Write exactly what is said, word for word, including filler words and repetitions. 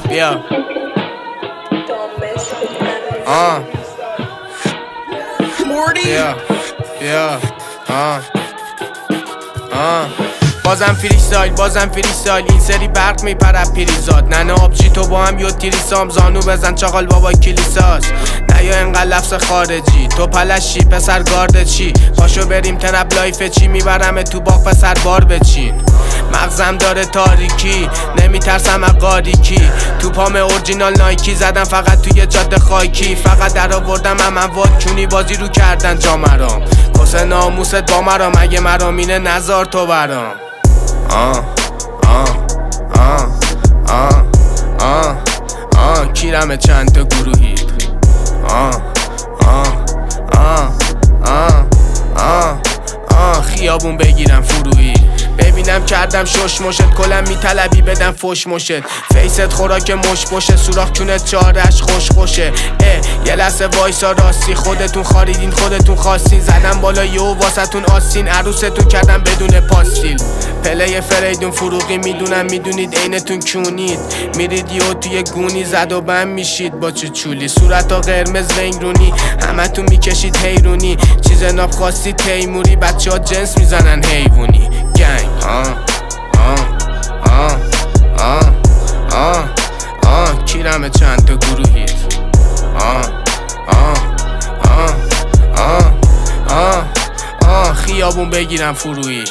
بیا آه بیا بیا آه آه بازم فریستایل بازم فریستایل این سری برق میپره پیریزاد ننه آبجی تو با هم یو تیریسام زانو بزن چاقال بابا کلیساس نه یا انقدر لفظ خارجی تو پلشی پسر گارد چی پاشو بریم ترپ لایف چی میبرم تو باغ پسر بار بچین مغزم داره تاریکی نمیترسم اقاریکی تو پام اورجینال نایکی زدم فقط توی جاده خاکی فقط در آوردم امن واد کونی بازی رو کردن جا مرام کسه ناموست با مرام اگه مرامینه نزار تو برام آه آه آه آه آه آه کیرم چند تا گروهی آه آه آه آه آه آه خیابون بگیرم فرویی ببینم کردم شش مشت کلم میطلبی بدم فش مشت فیست خوراک مش باشه سوراخ کونت چارش خوش خوشه اه یه لحظه وایسا راستی خودتون خاریدین خودتون خواستین زدم بالا یو واسهتون آستین عروستون کردم بدون پاستیل پله فریدون فروغی میدونم میدونید عینتون کونید میرید یو توی گونی زد و بم میشید با چه چولی صورتا قرمز ونگرونی همه تو میکشید حیرونی چیز ناب خواستید تیموری بچه ها جنس میزنن حیوونی گنگ آه آه آه آه آه آه کیرم چند تا گروهید آه آه آه آه آه آه خیابون بگیرم فرویی